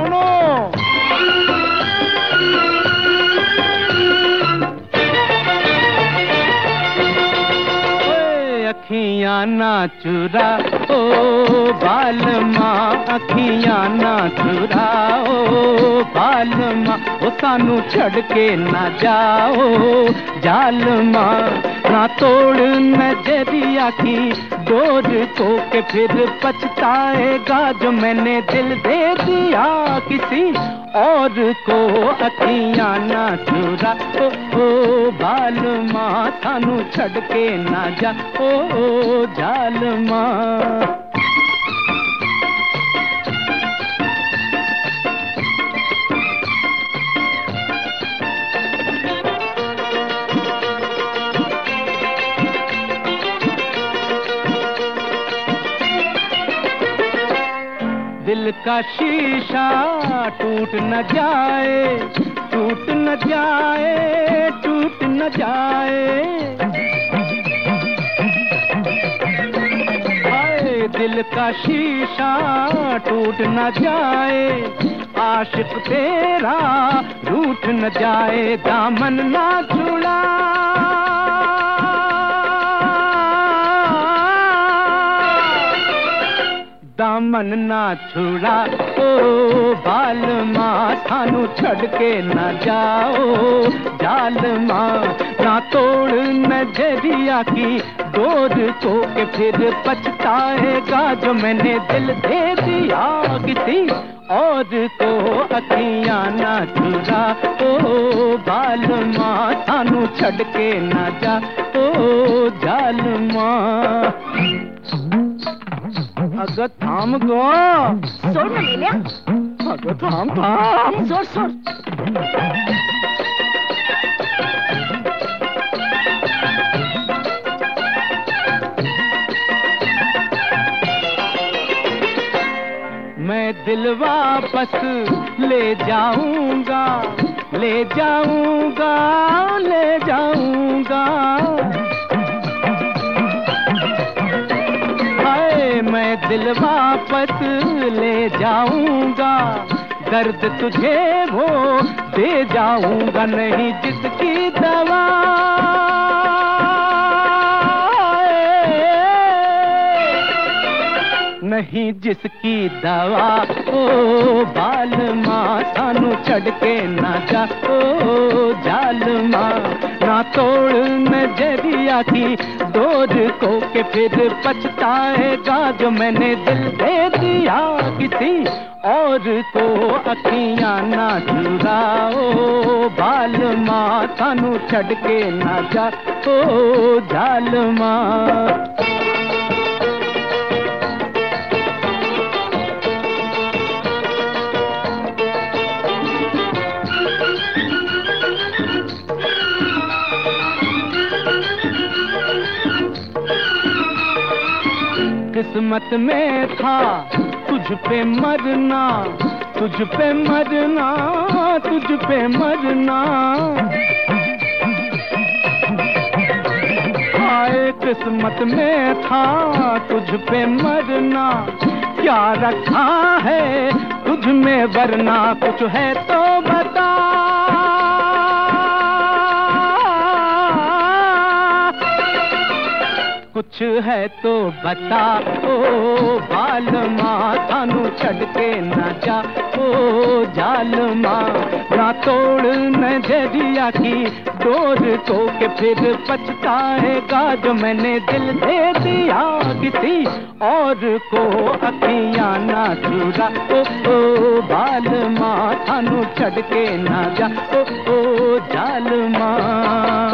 सुनो। अखियां ना चुरा ओ बालमा, अखियां ना चुरा ओ बालमा, ओ सानू छड़ के ना जाओ जालमा। ना तोड़ नजरिया की डोर को के फिर पछताएगा जो मैंने दिल दे दिया किसी और को। अखियां ना चुरा ओ बालमा, सानू छड़ के ना जा ओ जालमा। दिल का शीशा टूट न जाए, टूट न जाए, टूट न जाए। हाय दिल का शीशा टूट न जाए, आशिक तेरा रूठ न जाए। दामन ना छुड़ा, दामन ना छुड़ा ओ बालमा, सानू छड़ के ना जाओ जालमा। ना तोड़ नजरिया की डोर को के फिर पछताएगा जो मैंने दिल दे दिया किसी और को। अखियां ना चुरा ओ बालमा, सानू छड़ के ना जा ओ जालमा। अगर थाम गो सोड़ न ले लिया। अगर थाम थाम सोड़ सोड़। मैं दिल वापस ले जाऊंगा, ले जाऊंगा, ले जाऊंगा। मैं दिल वापस ले जाऊंगा, दर्द तुझे वो दे जाऊंगा। नहीं जिसकी दवा नहीं जिसकी दवा ओ बालमा, सानू छड़ के ना जा ओ जालमा। ना तोड़ नजरिया की डोर को के फिर पछताएगा जो मैंने दिल दे दिया किसी और को। अखियां ना चुरा ओ बालमा, सानू छड़ के ना जा ओ जालमा। किस्मत में था तुझ पे मरना, तुझ पे मरना, तुझ पे मरना। हाय किस्मत में था तुझ पे मरना, क्या रखा है तुझ में वरना। कुछ है तो बता, कुछ है तो बता ओ बालमा, सानू छड़ के ना जा ओ जालमा। ना तोड़ नजरिया की डोर को के फिर पछताएगा जो मैंने दिल दे दिया किसी और को। अखियां ना चुरा ओ बालमा, सानू छड़ के ना जा ओ जालमा।